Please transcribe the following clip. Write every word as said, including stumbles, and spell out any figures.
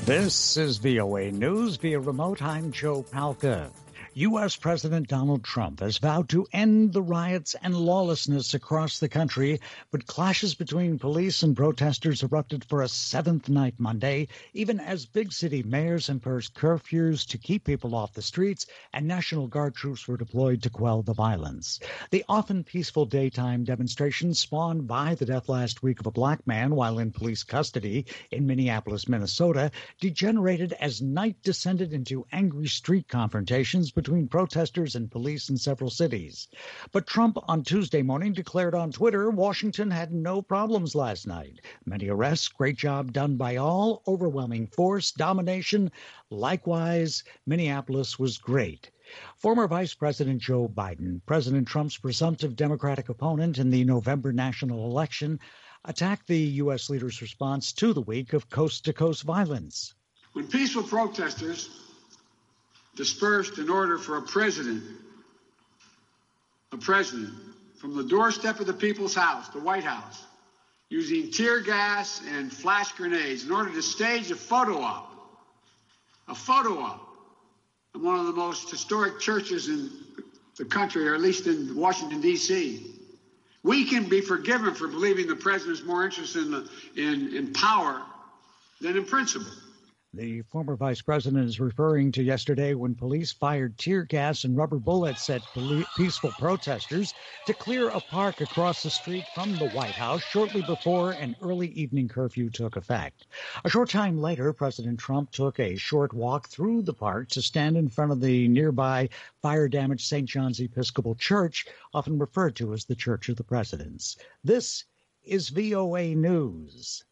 This is V O A News via remote. I'm Joe Palca. U S. President Donald Trump has vowed to end the riots and lawlessness across the country, but clashes between police and protesters erupted for a seventh night Monday, even as big city mayors imposed curfews to keep people off the streets and National Guard troops were deployed to quell the violence. The often peaceful daytime demonstrations spawned by the death last week of a black man while in police custody in Minneapolis, Minnesota, degenerated as night descended into angry street confrontations between protesters and police in several cities. But Trump on Tuesday morning declared on Twitter Washington had no problems last night. Many arrests, great job done by all, overwhelming force, domination. Likewise, Minneapolis was great. Former Vice President Joe Biden, President Trump's presumptive Democratic opponent in the November national election, attacked the U S leader's response to the week of coast-to-coast violence. When peaceful protesters dispersed in order for a president, a president, from the doorstep of the people's house, the White House, using tear gas and flash grenades in order to stage a photo op, a photo op in one of the most historic churches in the country, or at least in Washington, D C We can be forgiven for believing the president is more interested in, the, in, in power than in principle. The former vice president is referring to yesterday when police fired tear gas and rubber bullets at poli- peaceful protesters to clear a park across the street from the White House shortly before an early evening curfew took effect. A short time later, President Trump took a short walk through the park to stand in front of the nearby fire-damaged Saint John's Episcopal Church, often referred to as the Church of the Presidents. This is V O A News.